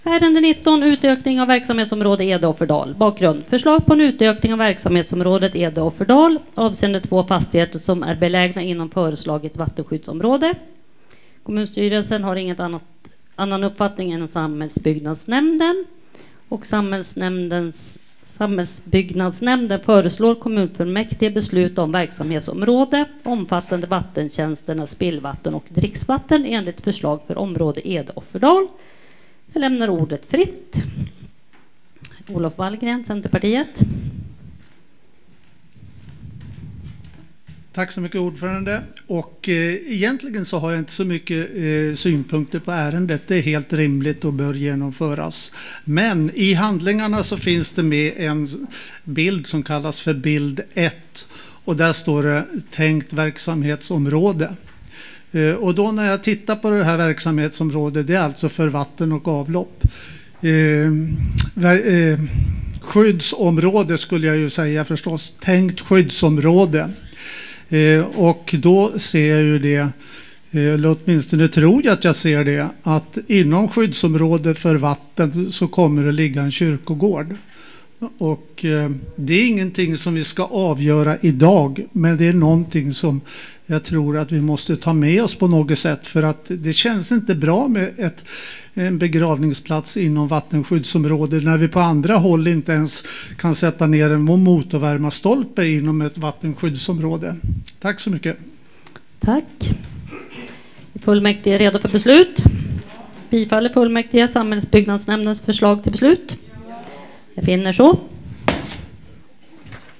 Ärende 19, utökning av verksamhetsområde Ede Offerdal. Bakgrund: förslag på en utökning av verksamhetsområdet Ede Offerdal avseende 2 fastigheter som är belägna inom föreslaget vattenskyddsområde. Kommunstyrelsen har inget annan uppfattning än samhällsbyggnadsnämnden, och samhällsbyggnadsnämnden föreslår kommunfullmäktige beslut om verksamhetsområde omfattande vattentjänsterna spillvatten och dricksvatten enligt förslag för område Ede Offerdal. Jag lämnar ordet fritt. Olof Wallgren, Centerpartiet. Tack så mycket, ordförande. Och egentligen så har jag inte så mycket synpunkter på ärendet. Det är helt rimligt och bör genomföras. Men i handlingarna så finns det med en bild som kallas för bild 1. Och där står det tänkt verksamhetsområde. Och då när jag tittar på det här verksamhetsområdet, det är alltså för vatten och avlopp. Skyddsområde skulle jag ju säga förstås. Tänkt skyddsområde. Och då ser jag ju det, eller åtminstone tror jag att jag ser det, att inom skyddsområdet för vatten så kommer det ligga en kyrkogård. Och det är ingenting som vi ska avgöra idag, men det är någonting som jag tror att vi måste ta med oss på något sätt, för att det känns inte bra med en begravningsplats inom vattenskyddsområdet när vi på andra håll inte ens kan sätta ner en motorvärmastolpe inom ett vattenskyddsområde. Tack så mycket. Tack. Fullmäktige är redo för beslut. Bifaller fullmäktige samhällsbyggnadsnämndens förslag till beslut? Jag finner så.